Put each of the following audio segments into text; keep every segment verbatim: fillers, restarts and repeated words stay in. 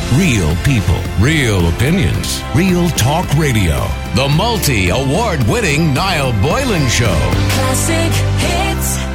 Real people, real opinions, Real Talk Radio. The multi-award-winning Niall Boylan Show. Classic hits.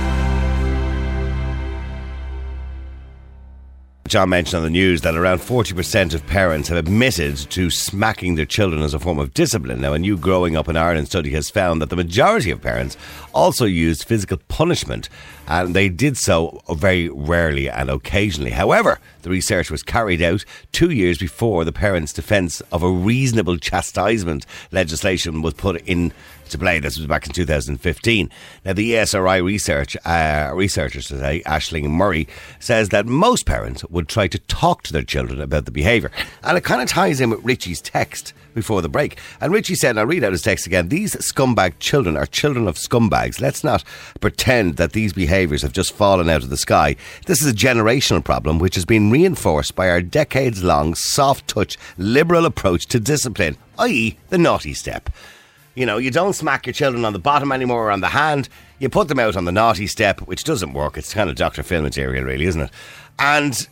John mentioned on the news that around forty percent of parents have admitted to smacking their children as a form of discipline. Now, a new Growing Up in Ireland study has found that the majority of parents also used physical punishment, and they did so very rarely and occasionally. However, the research was carried out two years before the Parents' Defence of a Reasonable Chastisement legislation was put in to play. This was back in two thousand fifteen. Now, the E S R I research uh, researchers today, Aisling Murray, says that most parents would try to talk to their children about the behaviour. And it kind of ties in with Richie's text before the break. And Richie said, and I'll read out his text again, these scumbag children are children of scumbags. Let's not pretend that these behaviours have just fallen out of the sky. This is a generational problem which has been reinforced by our decades-long soft-touch liberal approach to discipline, that is the naughty step. You know, you don't smack your children on the bottom anymore or on the hand. You put them out on the naughty step, which doesn't work. It's kind of Doctor Phil material, really, isn't it? And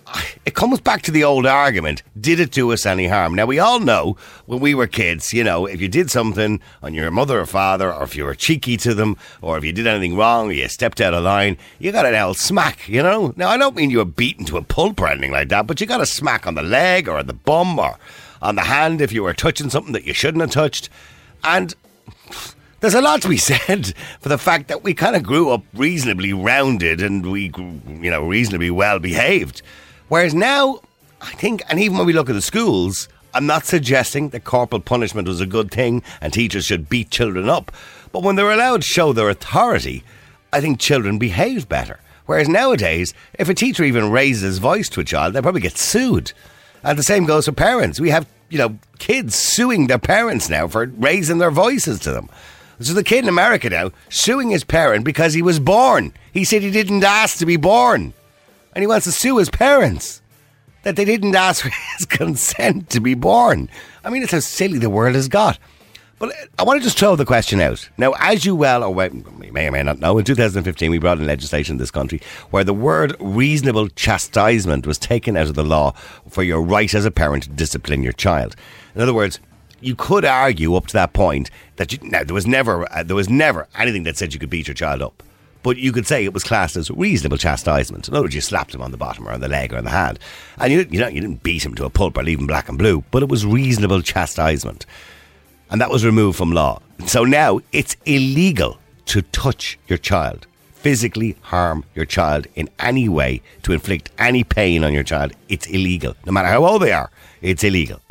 it comes back to the old argument, did it do us any harm? Now, we all know when we were kids, you know, if you did something on your mother or father, or if you were cheeky to them, or if you did anything wrong, or you stepped out of line, you got an old smack, you know? Now, I don't mean you were beaten to a pulp or anything like that, but you got a smack on the leg or on the bum or on the hand if you were touching something that you shouldn't have touched. And there's a lot to be said for the fact that we kind of grew up reasonably rounded and we, you know, reasonably well behaved. Whereas now, I think, and even when we look at the schools, I'm not suggesting that corporal punishment was a good thing and teachers should beat children up. But when they're allowed to show their authority, I think children behave better. Whereas nowadays, if a teacher even raises his voice to a child, they probably get sued. And the same goes for parents. We have, you know, kids suing their parents now for raising their voices to them. So the kid in America now suing his parent because he was born. He said he didn't ask to be born. And he wants to sue his parents that they didn't ask for his consent to be born. I mean, it's how silly the world has got. But I want to just throw the question out. Now, as you well, or you may or may not know, in two thousand fifteen we brought in legislation in this country where the word reasonable chastisement was taken out of the law for your right as a parent to discipline your child. In other words, you could argue up to that point that you, now, there was never uh, there was never anything that said you could beat your child up. But you could say it was classed as reasonable chastisement. In other words, you slapped him on the bottom or on the leg or on the hand. And you, you, know, you didn't beat him to a pulp or leave him black and blue, but it was reasonable chastisement. And that was removed from law. So now it's illegal to touch your child, physically harm your child in any way, to inflict any pain on your child. It's illegal. No matter how old they are, it's illegal.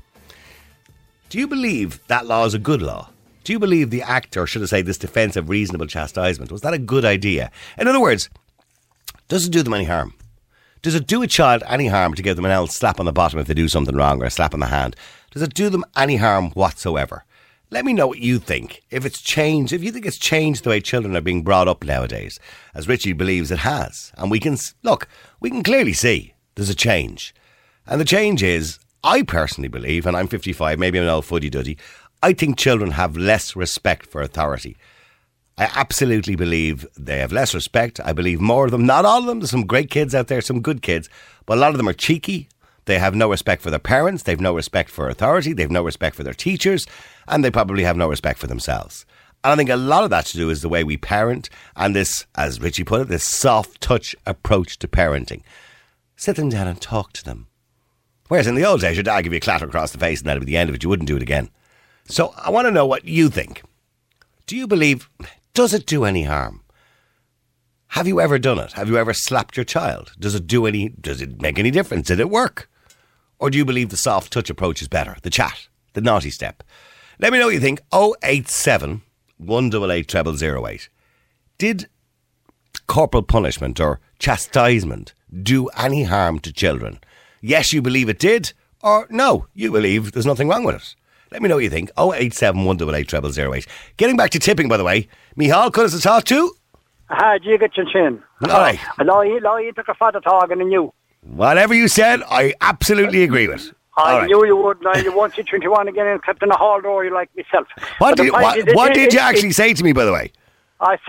Do you believe that law is a good law? Do you believe the act, or should I say this defence of reasonable chastisement, was that a good idea? In other words, does it do them any harm? Does it do a child any harm to give them an old slap on the bottom if they do something wrong, or a slap on the hand? Does it do them any harm whatsoever? Let me know what you think. If it's changed, if you think it's changed the way children are being brought up nowadays, as Richie believes it has. And we can, look, we can clearly see there's a change. And the change is, I personally believe, and I'm fifty-five, maybe I'm an old fuddy-duddy, I think children have less respect for authority. I absolutely believe they have less respect. I believe more of them, not all of them, there's some great kids out there, some good kids, but a lot of them are cheeky. They have no respect for their parents, they've no respect for authority, they've no respect for their teachers, and they probably have no respect for themselves. And I think a lot of that to do is the way we parent, and this, as Richie put it, this soft touch approach to parenting. Sit them down and talk to them. Whereas in the old days, your dad give you a clatter across the face and that'd be the end of it, you wouldn't do it again. So I want to know what you think. Do you believe, does it do any harm? Have you ever done it? Have you ever slapped your child? Does it do any, does it make any difference? Did it work? Or do you believe the soft touch approach is better? The chat, the naughty step. Let me know what you think. oh eight seven, one eight eight, zero zero zero eight. Did corporal punishment or chastisement do any harm to children? Yes, you believe it did, or no, you believe there's nothing wrong with it. Let me know what you think. oh eight seven, one eight eight, zero zero zero eight. Getting back to tipping, by the way. Michal, could us talk to? Hi, do you get your chin? All right. Hello, you took a father talking and you. Whatever you said, I absolutely agree with. I All right. knew you would. Now you won't see twenty-one again and kept in a hall door, you like myself. What But did, the point what, is, it- what it- did you it- actually say to me, by the way? I said,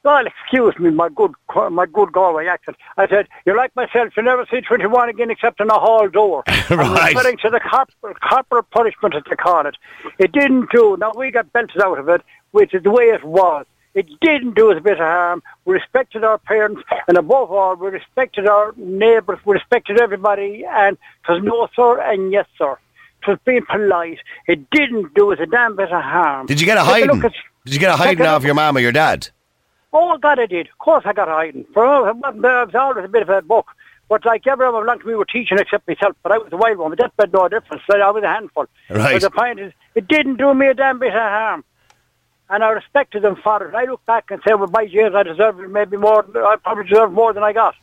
Well, excuse me, my good my good Galway accent. I said, you're like myself, you never see twenty-one again except in a hall door. Right. I'm referring to the corporal, corporal punishment, as they call it. It didn't do, now we got belted out of it, which is the way it was. It didn't do us a bit of harm. We respected our parents, and above all, we respected our neighbours, we respected everybody, and it was no sir and yes sir. It was being polite. It didn't do us a damn bit of harm. Did you get a Take a hiding? look at- Did you get a hiding take a off look- your mum or your dad? Oh, God, I did. Of course I got a hiding. For all, it wasn't- it was always a bit of a book. But like everyone belonged to me were teaching except myself, but I was the wild one. But that made no difference. So I was a handful. Right. But the point is, it didn't do me a damn bit of harm. And I respected them for it. I look back and say, well, by years I deserved maybe more. I probably deserved more than I got.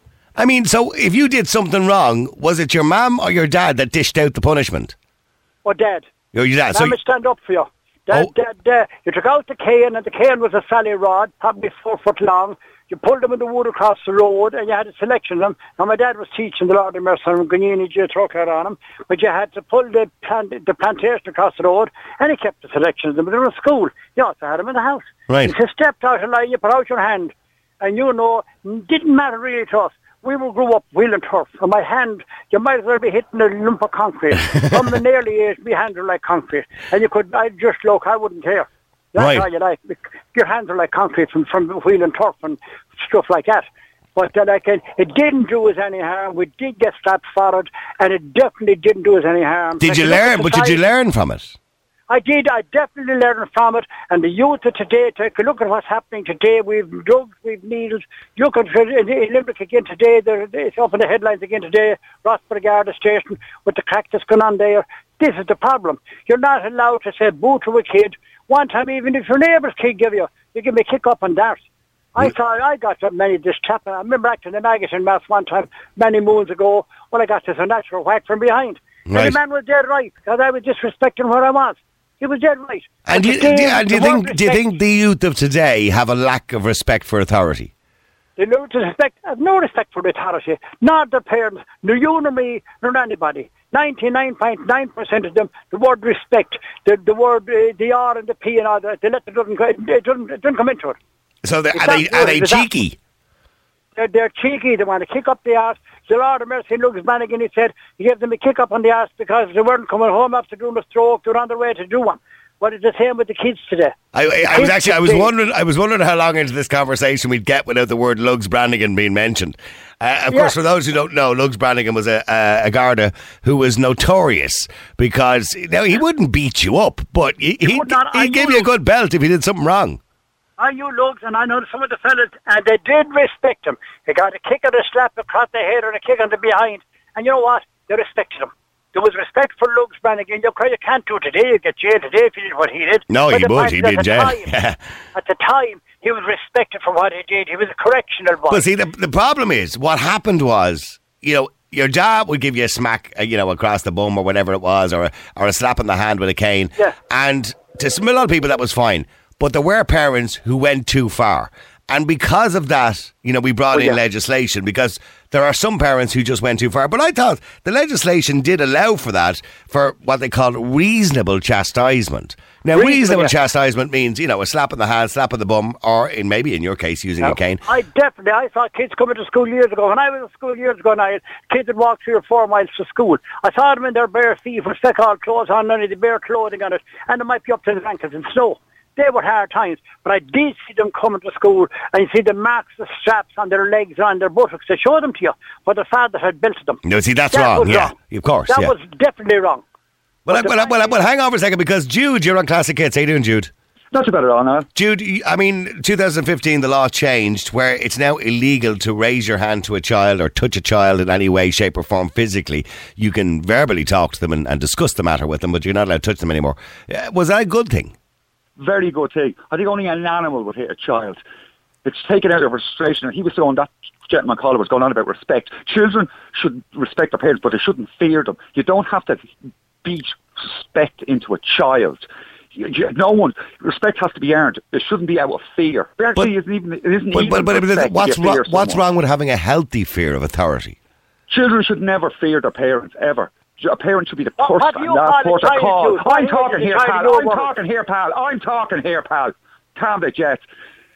I mean, so if you did something wrong, was it your mum or your dad that dished out the punishment? Oh, Dad. Your your dad. So So I'm going to stand up for you. Dad, Oh. Dad, Dad, you took out the cane, and the cane was a sally rod, probably four foot long. You pulled them in the wood across the road, and you had a selection of them. Now, my dad was teaching the Lord of Mercy and Guinea Trucker on him, but you had to pull the plant, the plantation across the road, and he kept the selection of them. But they were in school. You also had them in the house. Right. He stepped out of line, you put out your hand, and you know, it didn't matter really to us. We will grow up wheel and turf, and my hand, you might as well be hitting a lump of concrete. From an early age, my hands are like concrete. And you could, I'd just look, I wouldn't care. That's Right. how you like. Your hands are like concrete from, from wheel and turf and stuff like that. But uh, like, uh, it didn't do us any harm. We did get slapped for it, and it definitely didn't do us any harm. did Like, you look at learn? the But did you size- learn from it? I did. I definitely learned from it. And the youth of today, take a look at what's happening today. We've drugs, we've needles. You could, in in Limerick again today, there, it's up in the headlines again today, Rossborough Garda Station, with the crack that's going on there. This is the problem. You're not allowed to say boo to a kid. One time, even if your neighbour's kid give you, you give me a kick up on that. I thought I got so many this chap. I remember acting in the magazine mass one time, many moons ago, when I got this unnatural whack from behind. Right. And the man was dead right, because I was disrespecting where I was. He was dead right. And But do you, today, do you- and do you the word think do you respect- think the youth of today have a lack of respect for authority? They no respect, have no respect for the authority, not their parents, nor you nor me, nor anybody. ninety-nine point nine percent of them, the word respect, the the word, uh, the R and the P and all that, they let it doesn't, go- it doesn't, it doesn't come into it. So they, It's are they not are good, they it's not- cheeky? They're, they're cheeky, they want to kick up the arse. The Lord of Mercy, Lucas Brannigan, he said, he gave them a kick up on the arse because they weren't coming home after doing a stroke, they were on their way to do one. But it's the same with the kids today. I, I, I was Kids actually I was today- wondering I was wondering how long into this conversation we'd get without the word Lugs Brannigan being mentioned. Uh, of Yeah. course, for those who don't know, Lugs Brannigan was a, a, a Garda who was notorious because now he wouldn't beat you up, but he he, would not. he I gave know you a Lugs. good belt if you did something wrong. I knew Lugs, and I know some of the fellas, and they did respect him. They got a kick or a slap across the head or a kick on the behind. And you know what? They respected him. There was respect for Lugs Brannigan. You you can't do it today. You get jailed today if you did what he did. No, But he the would. point He'd is, be in at the jail. time- At the time, he was respected for what he did. He was a correctional boy. But see, the, the problem is, what happened was, you know, your dad would give you a smack, uh, you know, across the bum or whatever it was, or a, or a slap in the hand with a cane. Yeah. And to some a lot of people, that was fine. But there were parents who went too far. And because of that, you know, we brought Oh, in yeah. legislation because there are some parents who just went too far. But I thought the legislation did allow for that, for what they call reasonable chastisement. Now, Reasonable, reasonable yeah. chastisement means, you know, a slap in the hand, slap in the bum, or in maybe in your case, using a cane. I definitely, I saw kids coming to school years ago. When I was at school years ago, and I had kids that walked three or four miles to school. I saw them in their bare feet with speck-all clothes on, none of the bare clothing on it, and they might be up to their ankles in snow. They were hard times, but I did see them coming to school, and you see the marks, the straps on their legs and on their buttocks. They showed them to you, but the father had belted them. No, see, that's That wrong. was Yeah, wrong. of course. That yeah. was definitely wrong. Well, I, But the well, I, well, I, fact well, hang on for a second, because Jude, you're on Classic Hits. How you doing, Jude? Not too bad at all, now. Jude, you- I mean, twenty fifteen, the law changed where it's now illegal to raise your hand to a child or touch a child in any way, shape or form physically. You can verbally talk to them and, and discuss the matter with them, but you're not allowed to touch them anymore. Uh, was that a good thing? Very good thing. I think only an animal would hit a child. It's taken out of frustration. He was saying that gentleman caller was going on about respect. Children should respect their parents, but they shouldn't fear them. You don't have to beat respect into a child. You- you- No one respect has to be earned. It shouldn't be out of fear. It actually isn't even. It isn't But, even but, but, respect what's, if you wrong, fear what's someone. wrong with having a healthy fear of authority? Children should never fear their parents ever. A parent should be the What- first what do and you last call it, port of trying to call. do? What I'm is it talking you're here, trying to pal. do I'm about it? talking here, pal. I'm talking here, pal. Calm down, Jet.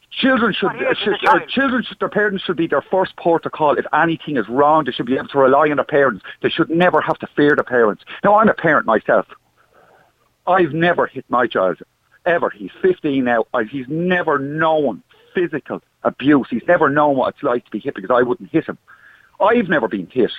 Children should, Not here should at the time. uh, children should, their parents should be their first port of call. If anything is wrong, they should be able to rely on their parents. They should never have to fear their parents. Now, I'm a parent myself. I've never hit my child, ever. He's fifteen now. I, he's never known physical abuse. He's never known what it's like to be hit because I wouldn't hit him. I've never been hit.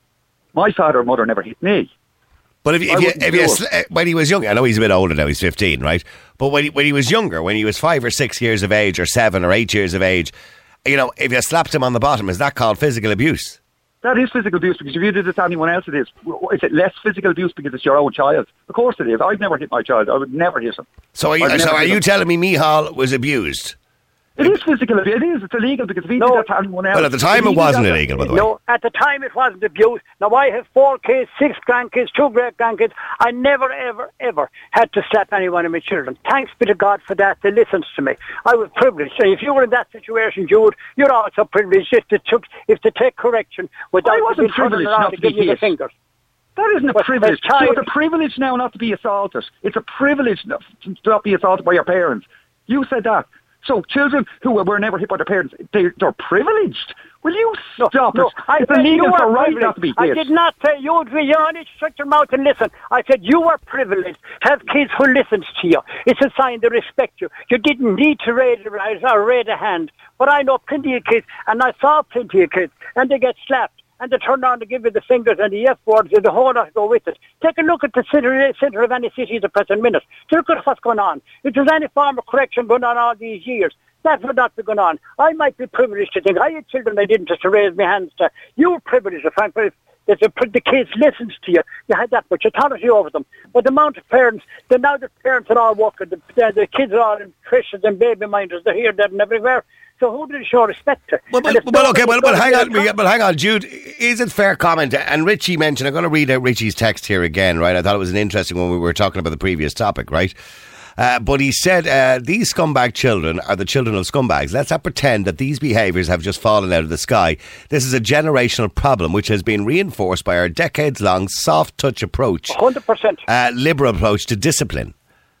My father and mother never hit me. But if, I if you, wouldn't if do you it. sl- uh, when he was young, I know he's a bit older now, he's fifteen, right? But when he, when he was younger, when he was five or six years of age, or seven or eight years of age, you know, if you slapped him on the bottom, is that called physical abuse? That is physical abuse because if you did it to anyone else, it is. Is it less physical abuse because it's your own child? Of course it is. I've never hit my child. I would never hit him. So are you, I've so never are hit you him. telling me Mihal was abused? It is physical abuse. It is. It's illegal because if he No. did that to anyone else... Well, at the time if he it did wasn't that to- illegal, by the way. No, at the time it wasn't abuse. Now I have four kids, six grandkids, two great grandkids. I never, ever, ever had to slap any one of my children. Thanks be to God for that. They listened to me. I was privileged. And if you were in that situation, Jude, you're also privileged if they took, if they take correction without I wasn't being turning privileged around not to to be give you the hit. fingers. That isn't a But privilege. the child- So it's a privilege now not to be assaulted. It's a privilege not to not be assaulted by your parents. You said that. So children who were never hit by their parents, they, they're privileged. Will you stop no, it? I It's said you illegal were for right privileged. not to be I hit. did not say you would be. You only shut your mouth and listen. I said you were privileged. Have kids who listens to you. It's a sign they respect you. You didn't need to raise your eyes or raise a hand. But I know plenty of kids, and I saw plenty of kids, and they get slapped. And they turn around to give you the fingers and the F words and the whole lot go with it. Take a look at the centre, centre of any city at the present minute. Look at what's going on. If there's any form of correction going on all these years, that would not be going on. I might be privileged to think, I had children I didn't just to raise my hands to. You were privileged to find that the, the kids listens to you. You had that much authority over them. But the amount of parents, the now the parents are all working, the, the, the kids are all in creches and baby minders, they're here, there and everywhere. So who did it show respect to? Well, And but, if but okay, nobody but, but goes hang to on, their but hang on, Jude. Is it fair comment? And Richie mentioned, I'm going to read out Richie's text here again, right? I thought it was an interesting one when we were talking about the previous topic, right? Uh, but he said, uh, these scumbag children are the children of scumbags. Let's not pretend that these behaviours have just fallen out of the sky. This is a generational problem which has been reinforced by our decades-long soft-touch approach, one hundred percent. uh, liberal approach to discipline.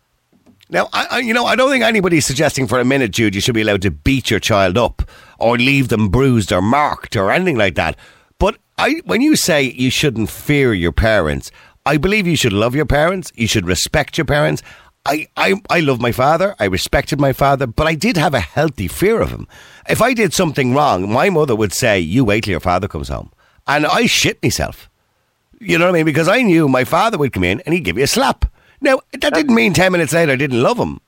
Now, I, I, you know, I don't think anybody's suggesting for a minute, Jude, you should be allowed to beat your child up or leave them bruised or marked or anything like that. But I, when you say you shouldn't fear your parents, I believe you should love your parents. You should respect your parents. I, I, I love my father. I respected my father, but I did have a healthy fear of him. If I did something wrong, my mother would say, you wait till your father comes home. And I shit myself. You know what I mean? Because I knew my father would come in and he'd give you a slap. Now, that didn't mean ten minutes later I didn't love him.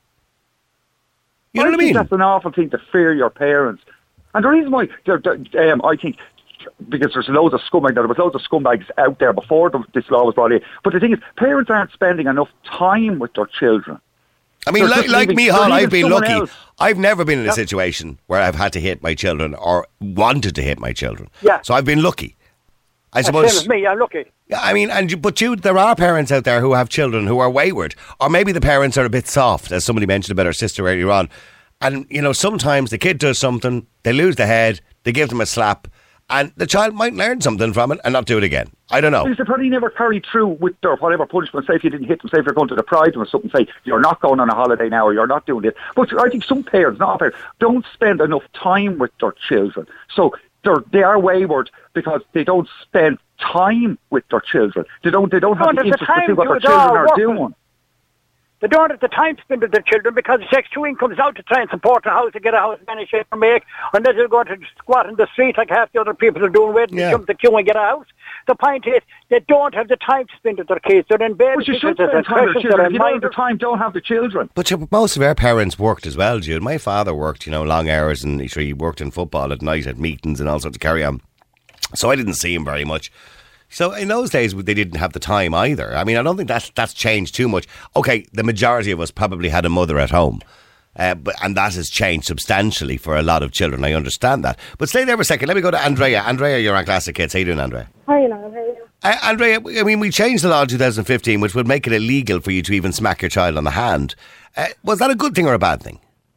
You know what I think mean? That's an awful thing to fear your parents. And the reason why, there- there- um, I think, because there's loads of scumbags, there was loads of scumbags out there before the, this law was brought in. But the thing is, parents aren't spending enough time with their children. I mean, They're like, just like leaving- me, they're Hall, leaving I've been someone lucky. else. I've never been in a Yeah. situation where I've had to hit my children or wanted to hit my children. Yeah. So I've been lucky. I Same suppose. as me, I'm lucky. Yeah, I mean, and you- but you, there are parents out there who have children who are wayward, or maybe the parents are a bit soft, as somebody mentioned about her sister earlier on. And you know, sometimes the kid does something, they lose the head, they give them a slap, and the child might learn something from it and not do it again. I don't know. Because they probably never carry through with their whatever punishment. Say if you didn't hit them, say if you're going to deprive them of something, say you're not going on a holiday now or you're not doing this. But I think some parents, not all parents, don't spend enough time with their children. So they're, they are wayward because they don't spend time with their children. They don't they don't No, have the there's a interest to see time what their to do it all, children are working. doing. They don't have the time to spend with their children because it takes two incomes out to try and support a house to get a house in any shape or make, unless they're going to squat in the street like half the other people are doing, waiting Yeah. to jump the queue and get a house. The point is, they don't have the time to spend with their kids. They're in bed, But you should they're spend in time with creches, their they're children. If in you don't have the minders. time, don't have the children. But you- most of our parents worked as well, Jude. My father worked, you know, long hours, and he worked in football at night at meetings and all sorts of carry on. So I didn't see him very much. So in those days, they didn't have the time either. I mean, I don't think that's that's changed too much. Okay, the majority of us probably had a mother at home, uh, but and that has changed substantially for a lot of children. I understand that. But stay there for a second. Let me go to Andrea. Andrea, you're on Classic Kids. How you doing, Andrea? Hi, Niall. How are you? Uh, Andrea, I mean, we changed the law in two thousand fifteen, which would make it illegal for you to even smack your child on the hand. Uh, was that a good thing or a bad thing?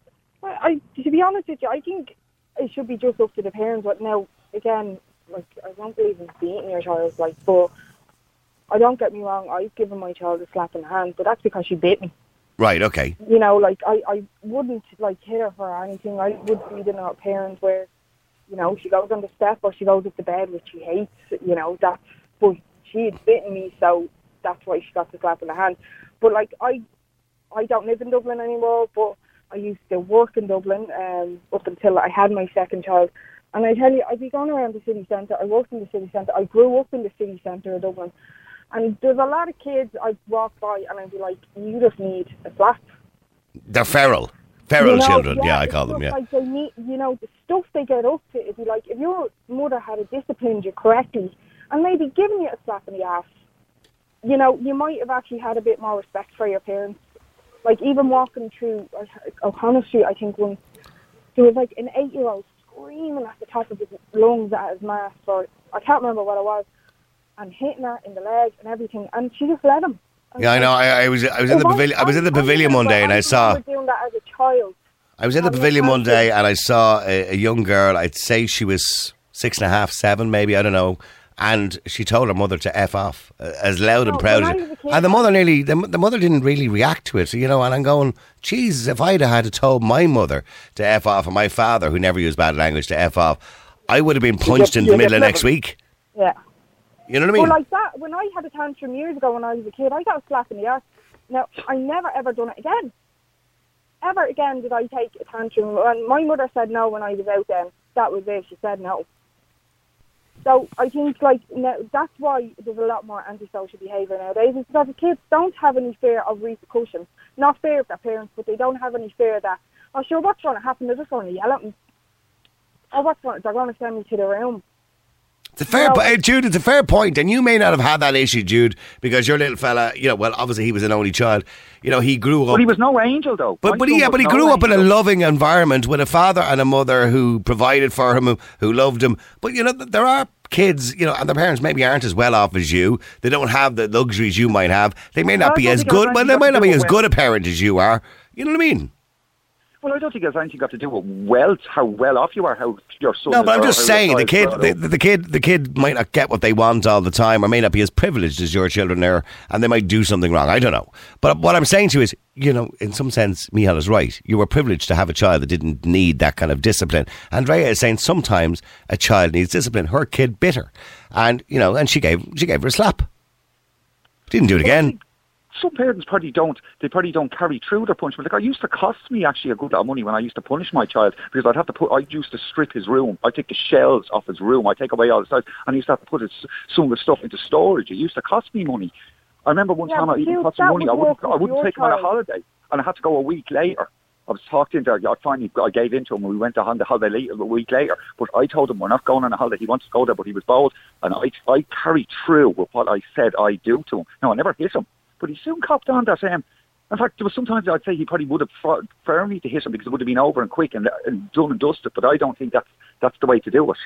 I, I, to be honest with you, I think it should be just up to the parents. But now, again, like, I don't believe in beating your child, like, but I don't get me wrong, I've given my child a slap in the hand, but that's because she bit me. Right, okay. You know, like, I, I wouldn't, like, hit her for anything. I would be the not parent where, you know, she goes on the step or she goes up to bed, which she hates, you know, that's, but she had bitten me, so that's why she got the slap in the hand. But, like, I I don't live in Dublin anymore, but I used to work in Dublin um, up until I had my second child. And I tell you, I'd be going around the city centre. I worked in the city centre. I grew up in the city centre of Dublin. And there's a lot of kids I'd walk by and I'd be like, you just need a slap. They're feral. Feral You know, children, yeah, yeah, I it's call them, just yeah. Like they need, you know, the stuff they get up to, it'd be like, if your mother had disciplined you correctly and maybe given you a slap in the ass, you know, you might have actually had a bit more respect for your parents. Like, even walking through O'Connell Street, I think once, there was like an eight-year-old screaming at the top of his lungs at his mask, or I can't remember what it was, and hitting her in the leg and everything, and she just let him. And Yeah, I know. I, I was I was in the If pavilion. I was in the pavilion one day, and I saw. remember doing that as a child. I was in the and pavilion I one had to- day, and I saw a, a young girl. I'd say she was six and a half, seven, maybe. I don't know. And she told her mother to f off, uh, as loud and No, proud. when as I it- was a kid- And the mother nearly, the, the mother didn't really react to it, you know. And I'm going, Jesus, if I'd have had to told my mother to f off, and my father, who never used bad language, to f off, I would have been punched get- in the you middle get of next level. week. Yeah. You know what I mean? Well, like that, when I had a tantrum years ago when I was a kid, I got a slap in the ass. Now, I never ever done it again. Ever again did I take a tantrum. And my mother said no when I was out then. That was it. She said no. So I think, like, now, that's why there's a lot more antisocial behaviour nowadays. It's because the kids don't have any fear of repercussions. Not fear of their parents, but they don't have any fear that, oh, sure, what's going to happen? They're just going to yell at me. Oh, what's going to, they're going to send me to the room. It's a fair No. po- uh, Jude, it's a fair point, and you may not have had that issue, Jude, because your little fella, you know, well, obviously he was an only child. You know, he grew up. But he was no angel, though. But, My but son he, yeah, was but he no grew up in a angel. loving environment with a father and a mother who provided for him, who, who loved him. But, you know, th- there are kids, you know, and their parents maybe aren't as well off as you. They don't have the luxuries you might have. They may not Well, I be don't as think it has good, well, anything they to might not do be with as it. good a parent as you are. You know what I mean? Well, I don't think it has anything got to do with wealth, how well off you are, how your son No, is, but I'm or just how saying your the kid, child the, is. the kid, the kid might not get what they want all the time, or may not be as privileged as your children are, and they might do something wrong. I don't know. But what I'm saying to you is, you know, in some sense, Michal is right. You were privileged to have a child that didn't need that kind of discipline. Andrea is saying sometimes a child needs discipline. Her kid bit her, and you know, and she gave she gave her a slap. Didn't do it again. Some parents probably don't. They probably don't carry through their punishment. Like, I used to cost me actually a good lot of money when I used to punish my child, because I'd have to put. I used to strip his room. I take the shelves off his room. I take away all the stuff, and I used to have to put his, some of the stuff into storage. It used to cost me money. I remember one Yeah, time I but even you- cost me that money. I would wouldn't. work I with wouldn't your take him on a child. holiday, and I had to go a week later. I was talked into. I finally I gave in to him, and we went on the holiday later, a week later. But I told him we're not going on a holiday. He wanted to go there, but he was bold, and I I carried through with what I said I'd do to him. No, I never hit him. But he soon copped on that. Um, in fact, there was sometimes I'd say he probably would have fought for me to hit him because it would have been over and quick and, and done and dusted. But I don't think that's that's the way to do it.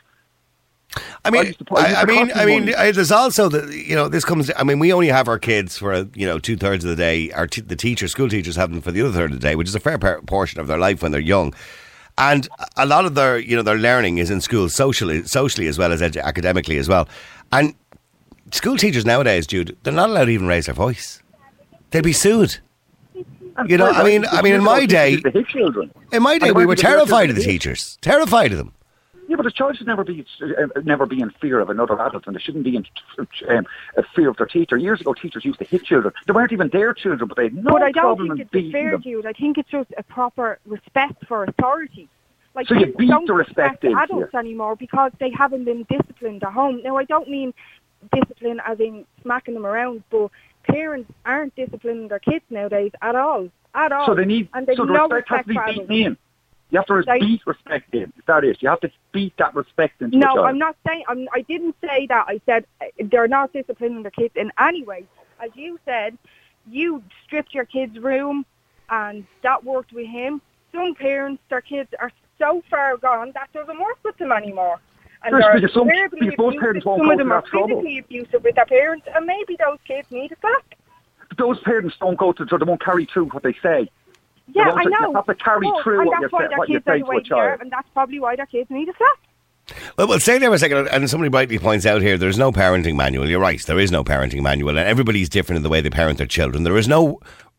I mean, I used to put- I used I, I to mean, cost I me mean, money. uh, there's also the, you know, this comes. I mean, we only have our kids for uh, you know two thirds of the day. Our t- the teachers, school teachers, have them for the other third of the day, which is a fair par- portion of their life when they're young. And a lot of their, you know, their learning is in school, socially, socially as well as edu- academically as well. And school teachers nowadays, Jude, they're not allowed to even raise their voice. They'd be sued. And You know, well, I mean- used I to- mean, in my used to day- hit children. In my day, And we why were did they do terrified of the that? teachers, terrified of them. Yeah, but a child should never be uh, never be in fear of another adult, and they shouldn't be in um, a fear of their teacher. Years ago, teachers used to hit children. They weren't even their children, but they had no But I don't problem think in it's beating fair, them. Jude. I think it's just a proper respect for authority. Like, So you kids beat don't the respect respect into adults you. anymore because they haven't been disciplined at home. Now, I don't mean discipline as in smacking them around, but parents aren't disciplining their kids nowadays at all. At all. So they need. and they've So the no respect has to be for beaten adults. in. You have to res- Like- beat respect in. That is, you have to beat that respect into a No, child. I'm not saying. I'm, I didn't say that. I said uh, they're not disciplining their kids in any way. As you said, you stripped your kid's room, and that worked with him. Some parents, their kids are so far gone that doesn't work with them anymore. And Yes, they're because some- verbally because most abusive. parents won't Some go of them to are that trouble. physically abusive with their parents, and maybe those kids need a slap. Those parents don't go to, so they won't carry through what they say. Yeah, don't- I you know. have to carry But- through and what that's you why say- their what you kids are say the to a way they are, child. and that's probably why their kids need a slap. Well, well, stay there for a second, and somebody rightly points out here, there's no parenting manual. You're right, there is no parenting manual, and everybody's different in the way they parent their children. There is no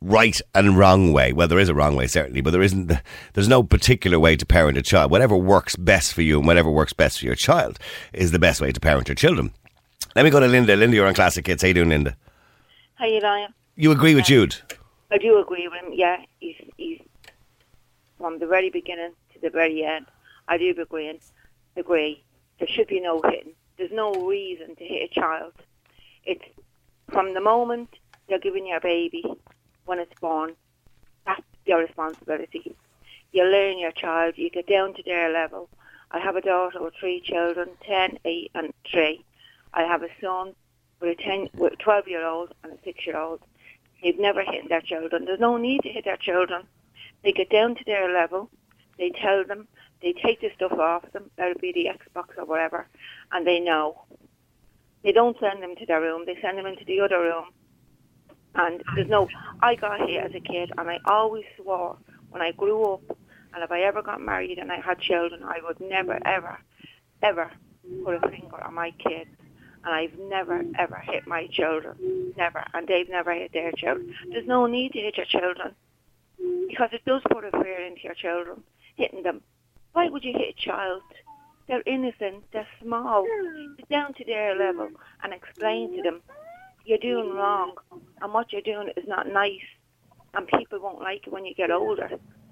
right and wrong way. Well, there is a wrong way, certainly, but there isn't. There's no particular way to parent a child. Whatever works best for you and whatever works best for your child is the best way to parent your children. Let me go to Linda. Linda, you're on Classic Hits. How you doing, Linda? How you doing? You agree with Jude? I do agree with him, yeah. He's, he's from the very beginning to the very end. I do agree. And agree. There should be no hitting. There's no reason to hit a child. It's from the moment you're giving your baby, when it's born, that's your responsibility. You learn your child, you get down to their level. I have a daughter with three children, ten, eight and three. I have a son with a ten, with a twelve-year-old and a six-year-old. They've never hit their children. There's no need to hit their children. They get down to their level. They tell them. They take the stuff off them. That'll be the Xbox or whatever. And they know. They don't send them to their room. They send them into the other room. And there's no... I got hit as a kid, and I always swore when I grew up, and if I ever got married and I had children, I would never, ever, ever put a finger on my kids. And I've never, ever hit my children. Never. And they've never hit their children. There's no need to hit your children. Because it does put a fear into your children, hitting them. Why would you hit a child? They're innocent. They're small. Get down to their level and explain to them, you're doing wrong. And what you're doing is not nice. And people won't like it when you get older.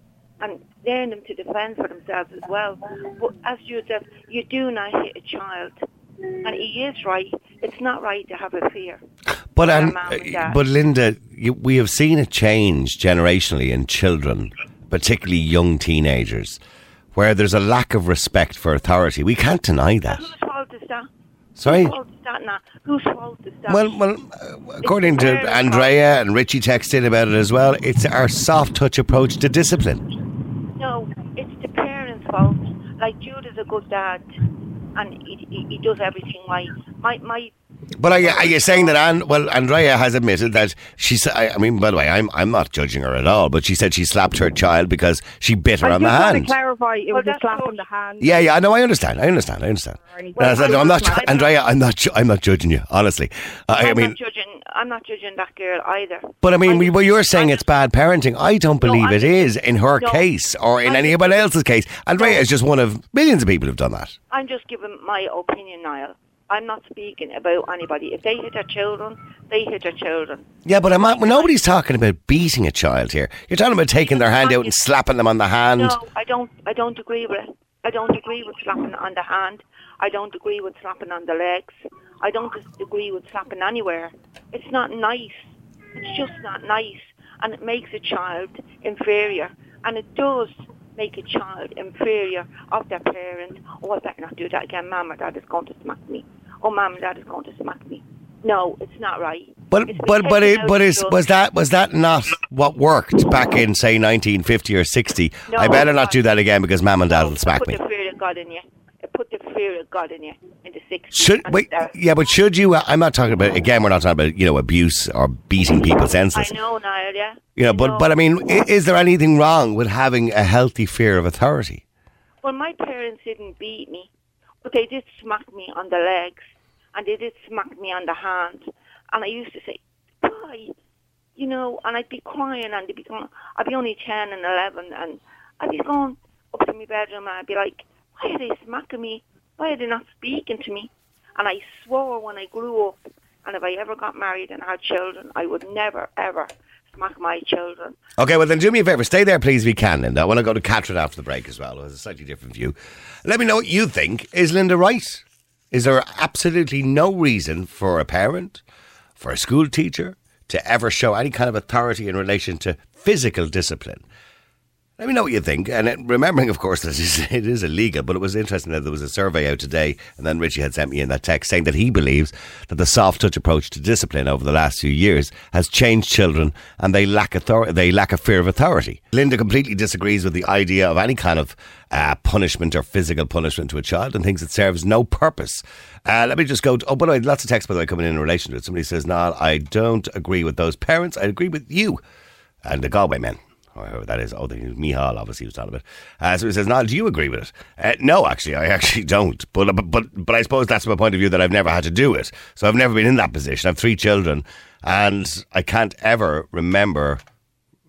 And learn them to defend for themselves as well. But as you said, you do not hit a child. And he is right. It's not right to have a fear. But um, but Linda, you, we have seen a change generationally in children, particularly young teenagers, where there's a lack of respect for authority. We can't deny that. Whose fault is that? Sorry? Whose fault is that now? Whose fault is that? Well, well, uh, according to Andrea and Richie texted about it as well, it's our soft touch approach to discipline. No, it's the parents' fault. Like Jude is a good dad. And he, he, he does everything right. My, my. But are you, are you saying that? Anne, well, Andrea has admitted that she. I, I mean, by the way, I'm I'm not judging her at all. But she said she slapped her child because she bit her I on the just want hand. to clarify, it Well, was a that's slap what- on the hand. Yeah, yeah. I know. I understand. I understand. I understand. Well, No, no, I'm not, Andrea. I'm not. ju- I'm not judging you. Honestly, I, I I'm mean. not judging. I'm not judging that girl either. But I mean, I'm we, just- well, you're saying I'm it's just- bad parenting. I don't believe I'm it just- is in her No. case or in I'm anybody else's case. Andrea No. is just one of millions of people who've done that. I'm just giving my opinion, Niall. I'm not speaking about anybody. If they hit their children, they hit their children. Yeah, but I'm not, well, nobody's talking about beating a child here. You're talking about taking their hand out and slapping them on the hand. No, I don't. I don't agree with it. I don't agree with slapping on the hand. I don't agree with slapping on the legs. I don't agree with slapping anywhere. It's not nice. It's just not nice, and it makes a child inferior, and it does make a child inferior of their parent. Oh, I better not do that again. Mum or Dad is going to smack me. Oh, Mum and Dad is going to smack me. No, it's not right. But It's been but but taken it, out but of is, us. was that was that not what worked back in say nineteen fifty or sixty? No, I better not God. do that again because Mum and Dad will smack Put me. the fear of God in you. It put the fear of God in you in the sixties. Should and wait? there. Yeah, but should you? uh, I'm not talking about again. We're not talking about you know abuse or beating people senseless. I know, Niall, yeah. You know, but but I mean, i- is there anything wrong with having a healthy fear of authority? Well, my parents didn't beat me, but they did smack me on the legs, and they did smack me on the hand. And I used to say, why? You know, and I'd be crying, and they'd be going, I'd be only ten and eleven, and I'd be going up to my bedroom, and I'd be like, why are they smacking me? Why are they not speaking to me? And I swore when I grew up, and if I ever got married and had children, I would never, ever smack my children. Okay, well then do me a favour. Stay there, please, if you can, Linda. I want to go to Catherine after the break as well, who has a slightly different view. Let me know what you think. Is Linda right? Is there absolutely no reason for a parent, for a school teacher, to ever show any kind of authority in relation to physical discipline? Let me know what you think. And it, remembering, of course, that it is, it is illegal, but it was interesting that there was a survey out today, and then Richie had sent me in that text saying that he believes that the soft touch approach to discipline over the last few years has changed children and they lack authority, they lack a fear of authority. Linda completely disagrees with the idea of any kind of uh, punishment or physical punishment to a child and thinks it serves no purpose. Uh, let me just go, to, oh, by the way, lots of texts, by the way, coming in in relation to it. Somebody says, no, I don't agree with those parents. I agree with you and the Galway men. Or whoever that is. Oh, the Mihal, obviously, was talking about. Uh, so he says, Niall, do you agree with it? Uh, no, actually, I actually don't. But, but but but I suppose that's my point of view, that I've never had to do it. So I've never been in that position. I have three children, and I can't ever remember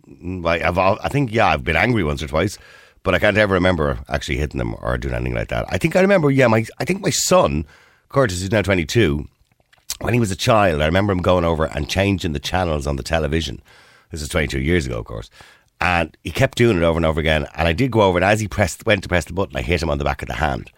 I, I've, I think, yeah, I've been angry once or twice, but I can't ever remember actually hitting them or doing anything like that. I think I remember, yeah, my I think my son, Curtis, who's now twenty-two, when he was a child, I remember him going over and changing the channels on the television. This is twenty-two years ago, of course. And he kept doing it over and over again. And I did go over, and as he pressed, went to press the button, I hit him on the back of the hand.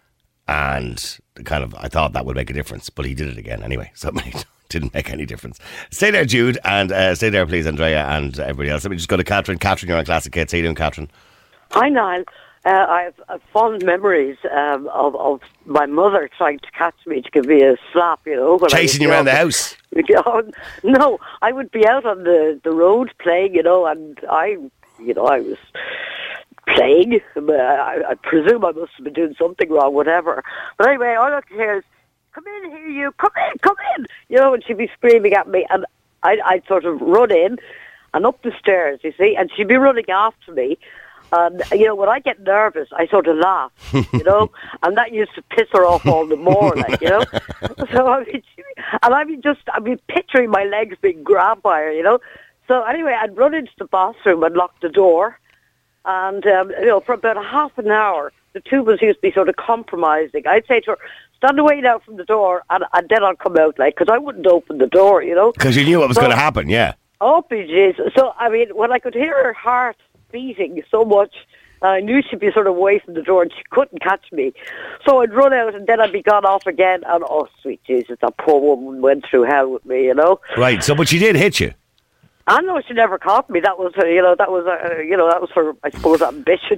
And kind of, I thought that would make a difference, but he did it again anyway. So it didn't make any difference. Stay there, Jude, and uh, stay there, please, Andrea and everybody else. Let me just go to Catherine. Catherine, you're on Classic Hits. How you doing, Catherine? Hi, Niall. Uh, I have uh, fond memories um, of, of my mother trying to catch me to give me a slap, you know. When Chasing you around the house? No, I would be out on the, the road playing, you know, and I, you know, I was playing. I, I presume I must have been doing something wrong, whatever. But anyway, all I could hear is, come in here, you, come in, come in, you know, and she'd be screaming at me, and I'd, I'd sort of run in and up the stairs, you see, and she'd be running after me. And, you know, when I get nervous, I sort of laugh, you know, and that used to piss her off all the more, like, you know. So, I mean, she, and I mean, just, I mean, picturing my legs being grabbed by her, you know. So, anyway, I'd run into the bathroom and lock the door. And, um, you know, for about a half an hour, the two of us used to be sort of compromising. I'd say to her, stand away now from the door, and, and then I'll come out, like, because I wouldn't open the door, you know. Because you knew what was so, going to happen, yeah. Oh, jeez. So, I mean, when I could hear her heart beating so much, I knew she'd be sort of away from the door and she couldn't catch me. So I'd run out and then I'd be gone off again, and oh, sweet Jesus, that poor woman went through hell with me, you know. Right, so, but she did hit you. I know she never caught me. That was, uh, you know, that was, uh, you know, that was her, I suppose, ambition.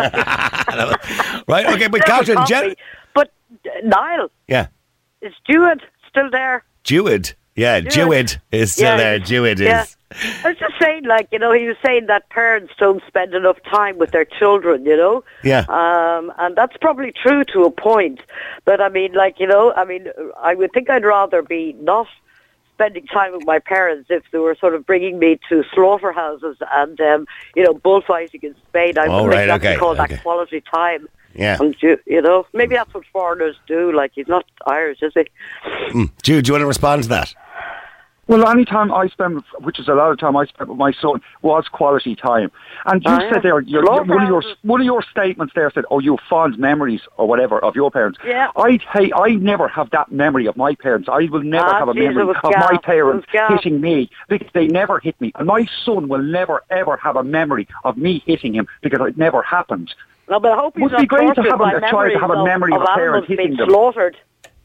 Right, okay, but Catherine, Jen- but uh, Niall, yeah, is Jewett still there? Jewett, yeah, Jewett is still yeah, there. Jewett is. Yeah. I was just saying, like, you know, he was saying that parents don't spend enough time with their children, you know? Yeah. Um, and that's probably true to a point. But, I mean, like, you know, I mean, I would think I'd rather be not spending time with my parents if they were sort of bringing me to slaughterhouses and, um, you know, bullfighting in Spain. I oh, would right, like okay, call okay. that quality time. Yeah. And, you, you know, maybe that's what foreigners do. Like, he's not Irish, is he? Mm. Jude, do you want to respond to that? Well, any time I spend, which is a lot of time I spent with my son, was quality time. And you oh, said yeah. there, you're, you're, one of your one of your statements there said, "Oh, you have fond memories or whatever of your parents." Yeah. I hey, I never have that memory of my parents. I will never ah, have a geez, memory of gas. my parents gas. hitting me because they never hit me, and my son will never ever have a memory of me hitting him because it never happened. No, but I hope he's Must not be great to tortured have by a, a child to have a memory of, of, of a parent animals hitting being them. slaughtered.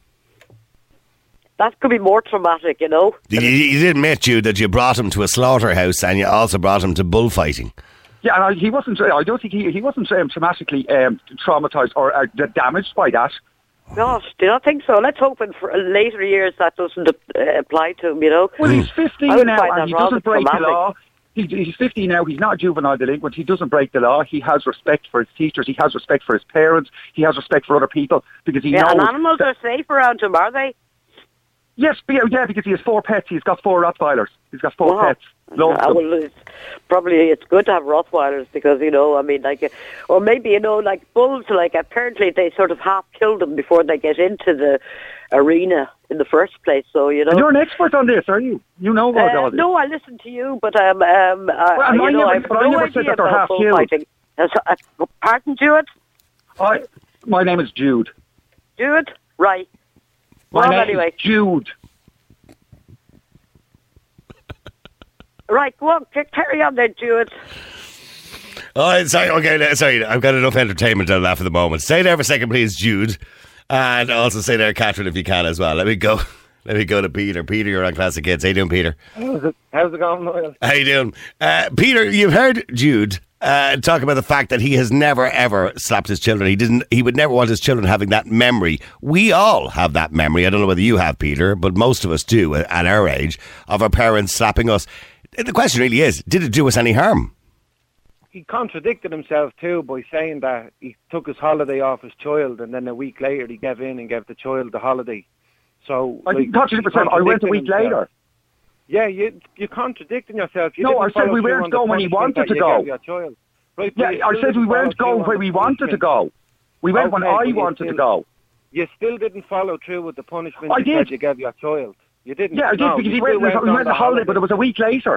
That could be more traumatic, you know. You, you did admit, Jude, that you brought him to a slaughterhouse and you also brought him to bullfighting. Yeah, and I, he wasn't. I don't think he he wasn't um, traumatically um, traumatised or uh, damaged by that. Gosh, do you not think so? Let's hope in for later years that doesn't uh, apply to him, you know. Well, he's fifteen I now and he doesn't break traumatic. the law. He, he's fifteen now. He's not a juvenile delinquent. He doesn't break the law. He has respect for his teachers. He has respect for his parents. He has respect for other people because he yeah, knows. And animals that, are safe around him, are they? Yes, yeah, because he has four pets. He's got four Rottweilers. He's got four wow. pets. Loves uh, them. well, it's probably it's good to have Rottweilers because, you know, I mean, like, uh, or maybe, you know, like bulls, like apparently they sort of half kill them before they get into the arena in the first place. So, you know. And you're an expert on this, are you? You know about uh, all this. No, I listen to you, but um, um, uh, well, you I know, never, I have but I no never idea said that they're about half killed. bullfighting. Uh, uh, pardon, Jewett? I, my name is Jude. Jewett? Right. My well, name anyway. is Jude. Right, go on, carry on there, Jewett. Oh, sorry, okay, sorry, I've got enough entertainment on that for the moment. Stay there for a second, please, Jude. And also stay there, Catherine, if you can as well. Let me go. Let me go to Peter. Peter, you're on Classic Kids. How you doing, Peter? How's it, how's it going, Noel? How you doing? Uh, Peter, you've heard Jude uh, talk about the fact that he has never, ever slapped his children. He didn't. He would never want his children having that memory. We all have that memory. I don't know whether you have, Peter, but most of us do at our age, of our parents slapping us. The question really is, did it do us any harm? He contradicted himself too by saying that he took his holiday off his child and then a week later he gave in and gave the child the holiday. So I like, contradicted myself. I went a week himself. later. Yeah, you, you're contradicting yourself. You no, didn't I said follow we through weren't on the going when he punishment wanted that to you go. gave your child. Right, Yeah, you I still said we didn't weren't follow going through where on we the wanted to punishment. go. We went Okay, when but I you wanted still, to go. You still didn't follow through with the punishment I you did. said you gave your child. You didn't. Yeah, I did no, because you he went, still we went on on the holiday, but it was a week later.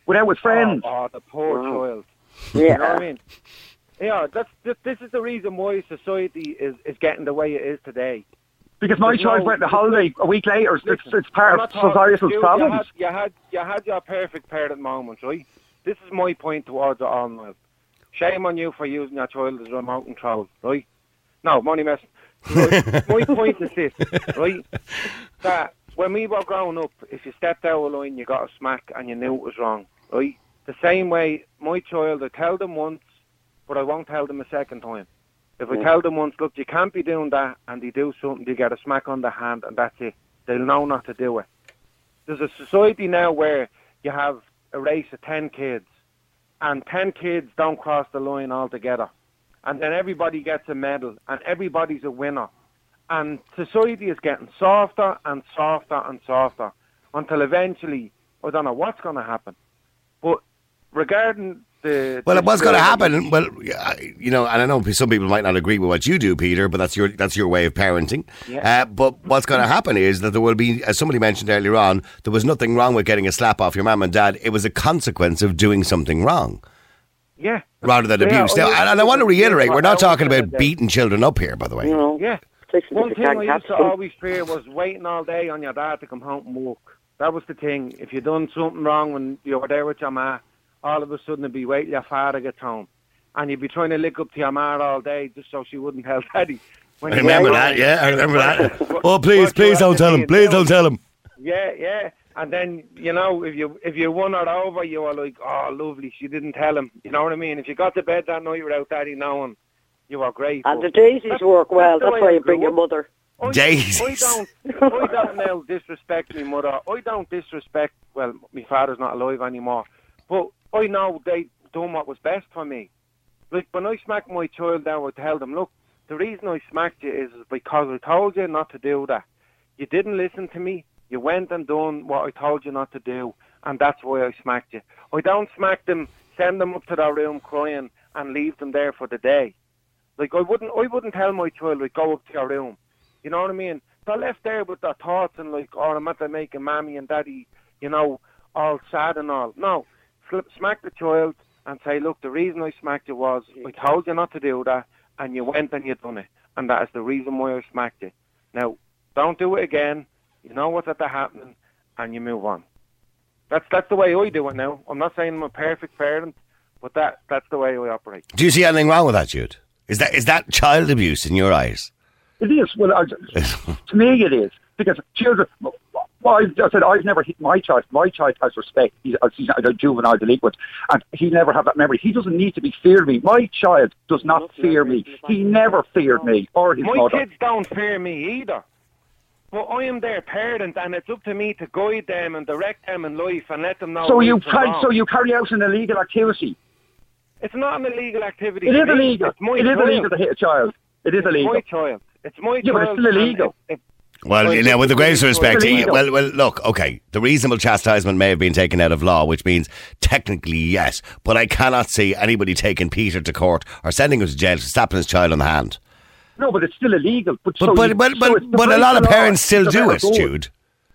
without his friends. Oh, oh the poor Wow. child. Yeah. You know what I mean? Yeah, that's this, this is the reason why society is, is getting the way it is today. Because my There's child no- went on holiday a week later. It's, Listen, it's part I'm of not talking societal to you. problems. You had, you had you had your perfect parent moment, right? This is my point towards it all, Niall. Shame on you for using your child as a remote control, right? No, money mess. Right? My point is this, right? That when we were growing up, if you stepped out of line, you got a smack and you knew it was wrong, right? The same way, my child, I tell them once, but I won't tell them a second time. If I Yeah. tell them once, look, you can't be doing that, and they do something, they get a smack on the hand, and that's it. They'll know not to do it. There's a society now where you have a race of ten kids, and ten kids don't cross the line altogether. And then everybody gets a medal, and everybody's a winner. And society is getting softer and softer and softer until eventually, I don't know what's going to happen. But regarding the... Well, the it was going to school- happen. Well, you know, and I know some people might not agree with what you do, Peter, but that's your that's your way of parenting. Yeah. Uh, but what's going to happen is that there will be, as somebody mentioned earlier on, there was nothing wrong with getting a slap off your mum and dad. It was a consequence of doing something wrong. Yeah. Rather than Yeah, abuse. Now, I- and, and I want to reiterate, we're not I- talking I- about beating children up here, by the way. You know, Yeah. takes them One to thing I the used to catch. always fear was waiting all day on your dad to come home from work. That was the thing. If you done something wrong when you were there with your ma, all of a sudden it'd be waiting your father gets home. And you'd be trying to lick up to your ma all day just so she wouldn't tell daddy. When I he remember was that, home. yeah, I remember that. What- Oh, please, what please you don't have to tell be him. Please doing. don't tell him. Yeah, yeah. And then, you know, if you if you won her over, you were like, oh, lovely, she didn't tell him. You know what I mean? If you got to bed that night without daddy knowing, you were great. And the But daisies that's- work well. the That's way why I you bring grew your up. mother. I, Daisies. I don't, I don't now disrespect my mother. I don't disrespect, well, my father's not alive anymore. But I know they done what was best for me. Like, when I smack my child down, I tell them, look, the reason I smacked you is because I told you not to do that. You didn't listen to me. You went and done what I told you not to do, and that's why I smacked you. I don't smack them, send them up to their room crying, and leave them there for the day. Like, I wouldn't I wouldn't tell my child, like, go up to your room. You know what I mean? They're left there with their thoughts and, like, oh, I'm at the making mommy and daddy, you know, all sad and all. No, Sl- smack the child and say, look, the reason I smacked you was I told you not to do that, and you went and you done it. And that is the reason why I smacked you. Now, don't do it again. You know what's at the happening, and you move on. That's that's the way I do it now. I'm not saying I'm a perfect parent, but that that's the way I operate. Do you see anything wrong with that, Jude? Is that is that child abuse in your eyes? It is. Well, I, to me, it is because children. Well, I, I said I've never hit my child. My child has respect. He's, he's a juvenile delinquent, and he never had that memory. He doesn't need to be feared of me. My child does not fear me. He never feared me or his My mother. kids don't fear me either. But I am their parent, and it's up to me to guide them and direct them in life and let them know. So right you from can, wrong. so you carry out an illegal activity. It's not an illegal activity. It to is me. illegal. It's my It is child. illegal to hit a child. It is It's illegal. my child. It's my Yeah, but child. it's still illegal. and If, Well, Well, now, with the greatest it's respect, illegal. well, well, look, okay, the reasonable chastisement may have been taken out of law, which means technically yes, but I cannot see anybody taking Peter to court or sending him to jail for slapping his child on the hand. No, but it's still illegal. But But so but you- but so but, it's to but a break lot the of law, parents still it's a do better it, goal. Jude.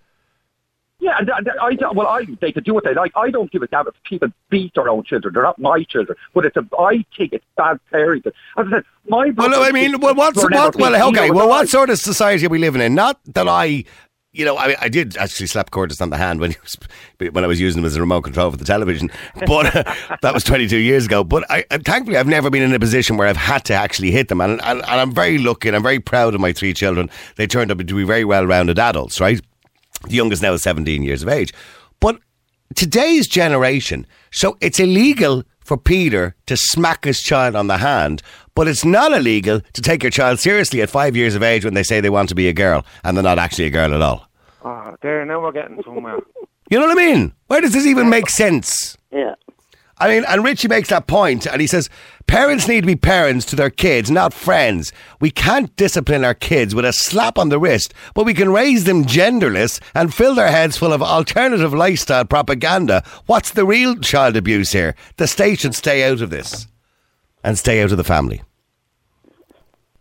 Yeah, and, and I don't- well, I they could do what they like. I don't give a damn if people beat their own children. They're not my children. But it's a, I think it's bad parenting. As I said, my Well, no, I mean, well, what's were never what? Well, beat okay, either, well, was what I? sort of society are we living in? Not that I. You know, I, I did actually slap Curtis on the hand when he was when I was using him as a remote control for the television, but uh, that was twenty-two years ago. But I, I, thankfully, I've never been in a position where I've had to actually hit them, and, and, and I'm very lucky and I'm very proud of my three children. They turned out to be very well-rounded adults, right? The youngest now is seventeen years of age. But today's generation, so it's illegal for Peter to smack his child on the hand, but it's not illegal to take your child seriously at five years of age when they say they want to be a girl and they're not actually a girl at all. oh, there, now we're getting somewhere. You know what I mean? Where does this even make sense? Yeah. I mean, and Richie makes that point, and he says, parents need to be parents to their kids, not friends. We can't discipline our kids with a slap on the wrist, but we can raise them genderless and fill their heads full of alternative lifestyle propaganda. What's the real child abuse here? The state should stay out of this and stay out of the family.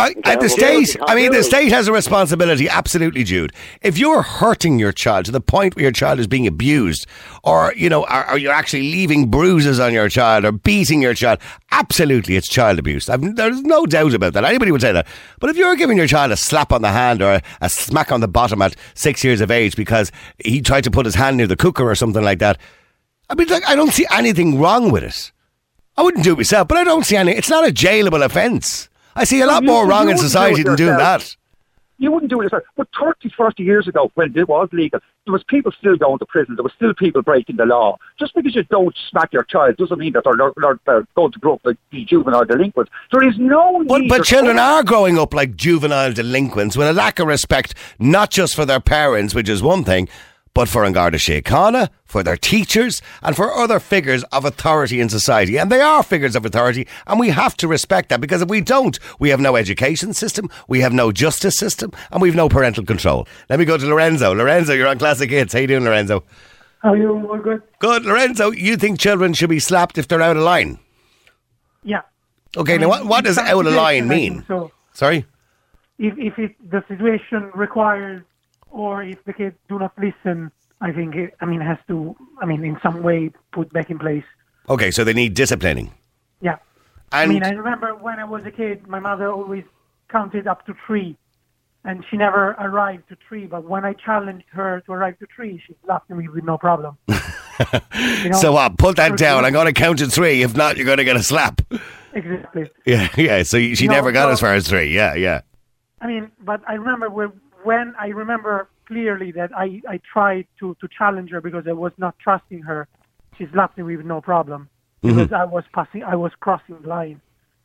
I, Okay, and the well, state, well, I mean, the well, state has a responsibility, absolutely, Jude. If you're hurting your child to the point where your child is being abused, or, you know, or, or you're actually leaving bruises on your child or beating your child, absolutely, it's child abuse. I've, there's no doubt about that. Anybody would say that. But if you're giving your child a slap on the hand or a, a smack on the bottom at six years of age because he tried to put his hand near the cooker or something like that, I mean, like, I don't see anything wrong with it. I wouldn't do it myself, but I don't see any. It's not a jailable offence. I see a lot you- more you wrong in wouldn't do society it than doing yourself. that. You wouldn't do it yourself. But thirty, forty years ago, when it was legal, there was people still going to prison. There was still people breaking the law. Just because you don't smack your child doesn't mean that they're, they're, they're going to grow up like the juvenile delinquents. There is no But, need but or- children are growing up like juvenile delinquents with a lack of respect, not just for their parents, which is one thing, but for An Garda Síochána, for their teachers, and for other figures of authority in society. And they are figures of authority, and we have to respect that, because if we don't, we have no education system, we have no justice system, and we have no parental control. Let me go to Lorenzo. Lorenzo, you're on Classic Hits. How you doing, Lorenzo? How are you? All good? Good. Lorenzo, you think children should be slapped if they're out of line? Yeah. Okay, I now mean, what, what does in some out of line situations, I mean? think So Sorry? if if it, the situation requires, or if the kids do not listen, I think it, I mean has to, I mean in some way put back in place. Okay, so they need disciplining. Yeah. And I mean, I remember when I was a kid, my mother always counted up to three, and she never arrived to three. But when I challenged her to arrive to three, she slapped me with no problem. You know? So what? Put that For down. sure. I'm going to count to three. If not, you're going to get a slap. Exactly. Yeah, yeah. So she No, never got no. as far as three. Yeah, yeah. I mean, but I remember when, when I remember clearly that I, I tried to, to challenge her because I was not trusting her. She slapped me with no problem because I was passing, I was crossing the line.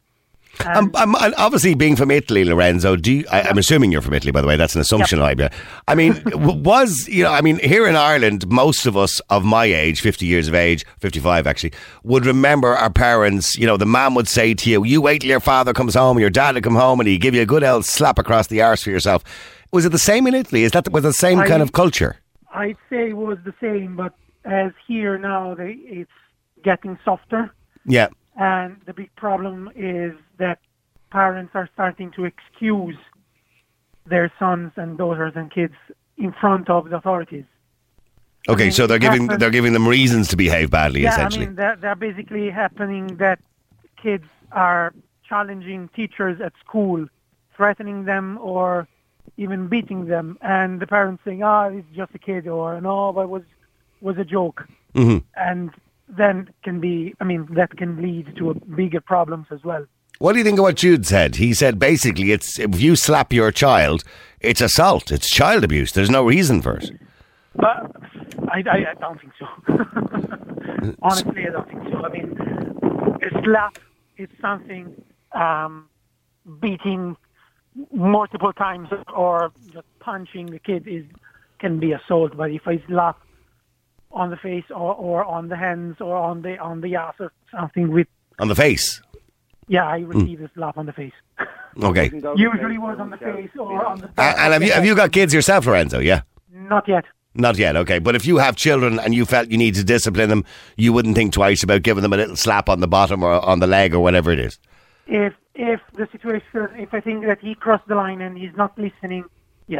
Um, um, and obviously, being from Italy, Lorenzo, do you, I, I'm assuming you're from Italy, by the way. That's an assumption, I yeah. I mean, w- was, you know, I mean, here in Ireland, most of us of my age, fifty years of age, fifty-five actually, would remember our parents, you know, the mum would say to you, you wait till your father comes home, your dad will come home, and he'd give you a good old slap across the arse for yourself. Was it the same in Italy? Is that was the same I- kind of culture? I'd say it was the same, but as here now, they, it's getting softer. Yeah. And the big problem is that parents are starting to excuse their sons and daughters and kids in front of the authorities. Okay, I mean, so they're it giving happens- they're giving them reasons to behave badly, yeah, essentially. I mean, they're, they're basically happening that kids are challenging teachers at school, threatening them or even beating them, and the parents saying, "Ah, oh, it's just a kid," or "No, but it was was a joke," Mhm. and then can be, I mean, that can lead to a bigger problems as well. What do you think of what Jude said? He said basically, it's if you slap your child, it's assault, it's child abuse. There's no reason for it. But I, I, I don't think so. Honestly, I don't think so. I mean, a slap is something, um, beating multiple times or just punching the kid is can be assault. But if I slap on the face or, or on the hands or on the on the ass or something with, On the face. yeah, I received a slap on the face. Okay. Usually was on the face or on the. Uh, and have you have you got kids yourself, Lorenzo? Yeah. Not yet. Not yet, okay. But if you have children and you felt you need to discipline them, you wouldn't think twice about giving them a little slap on the bottom or on the leg or whatever it is. If if the situation, if I think that he crossed the line and he's not listening, yes.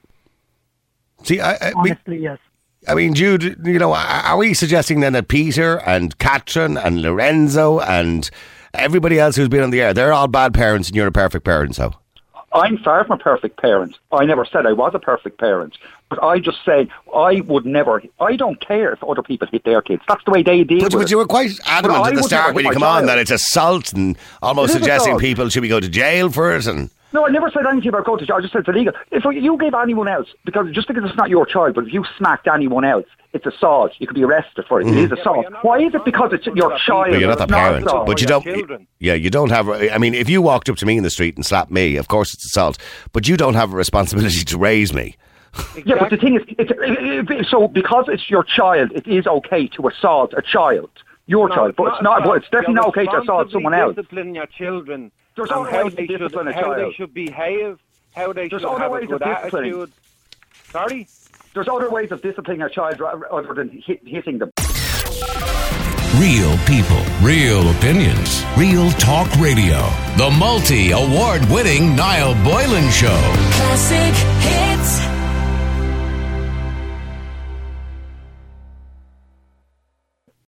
See, I, I, we, Honestly, yes. I mean, Jude, you know, are are we suggesting then that Peter and Catherine and Lorenzo and everybody else who's been on the air, they're all bad parents and you're a perfect parent, so? I'm far from a perfect parent. I never said I was a perfect parent. But I just say I would never, I don't care if other people hit their kids. That's the way they deal But, with but it. you were quite adamant But I at the would start never when you hit come my on child. that it's assault and almost It is suggesting assault. people, should we go to jail for it? And No, I never said anything about going to jail. I just said it's illegal. If you gave anyone else, because just because it's not your child, but if you smacked anyone else, it's assault. You could be arrested for it. Mm-hmm. It is assault. Why is it because it's your child? But you're not the It's not parent, assault. but you your don't. children. Yeah, you don't have. I mean, if you walked up to me in the street and slapped me, of course it's assault. But you don't have a responsibility to raise me. Yeah, but the thing is, it's, it, it, so because it's your child, it is okay to assault a child, your No, child, but it's not. But it's definitely You're not okay to assault responsibly someone else. Discipline your children. There's and other how ways to they should, discipline a how they child. should behave, how they There's should other have a ways good of disciplining. attitude. Sorry? There's other ways of disciplining a child ra- other than hit, hitting them. Real people, real opinions, Real Talk Radio. The multi-award winning Niall Boylan Show. Classic hits.